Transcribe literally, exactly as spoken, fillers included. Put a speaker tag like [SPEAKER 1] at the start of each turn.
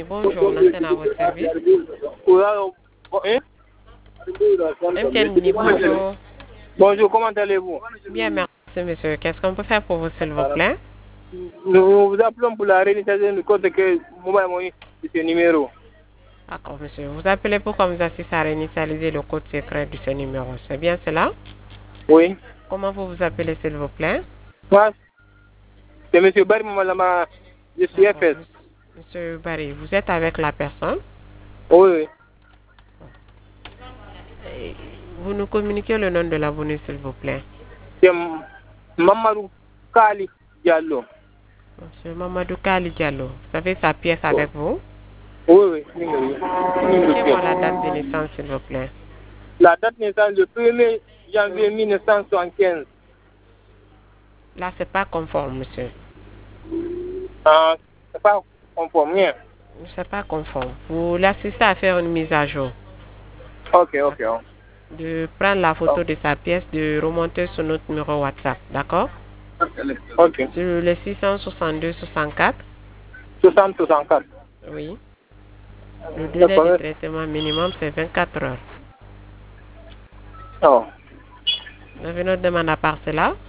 [SPEAKER 1] bonjour, Nathan à votre service.
[SPEAKER 2] Hein?
[SPEAKER 1] M T N, bonjour.
[SPEAKER 2] Bonjour, comment allez-vous?
[SPEAKER 1] Bien, merci, monsieur. Qu'est-ce qu'on peut faire pour vous, s'il vous plaît?
[SPEAKER 2] Nous vous appelons pour la réinitialisation du code que vous m'avez envoyé de ce numéro.
[SPEAKER 1] D'accord, monsieur. Vous appelez pour qu'on vous assiste à réinitialiser le code secret de ce numéro. C'est bien cela?
[SPEAKER 2] Oui.
[SPEAKER 1] Comment vous vous appelez, s'il vous plaît?
[SPEAKER 2] Moi, c'est monsieur Barry Mamalama. Je suis F S.
[SPEAKER 1] Monsieur Barry, vous êtes avec la personne?
[SPEAKER 2] Oui, oui.
[SPEAKER 1] Vous nous communiquez le nom de l'abonné, s'il vous plaît.
[SPEAKER 2] C'est Mamadou Kali Diallo.
[SPEAKER 1] Monsieur Mamadou Kali Diallo. Vous avez sa pièce avec vous?
[SPEAKER 2] Oui, oui.
[SPEAKER 1] Communiquez-moi la date de naissance, s'il vous plaît.
[SPEAKER 2] La date de naissance, le premier janvier mille neuf cent soixante-quinze.
[SPEAKER 1] Là, c'est pas conforme, monsieur.
[SPEAKER 2] Ah, c'est pas conforme, rien.
[SPEAKER 1] C'est pas conforme. Vous l'assistez à faire une mise à jour.
[SPEAKER 2] Ok, ok.
[SPEAKER 1] De prendre la photo de sa pièce, de remonter sur notre numéro WhatsApp, d'accord?
[SPEAKER 2] Ok.
[SPEAKER 1] Sur le six cent soixante-deux soixante-quatre.
[SPEAKER 2] soixante soixante-quatre.
[SPEAKER 1] Oui. Le délai de traitement minimum, c'est vingt-quatre heures.
[SPEAKER 2] Oh.
[SPEAKER 1] Vous avez notre demande à part cela?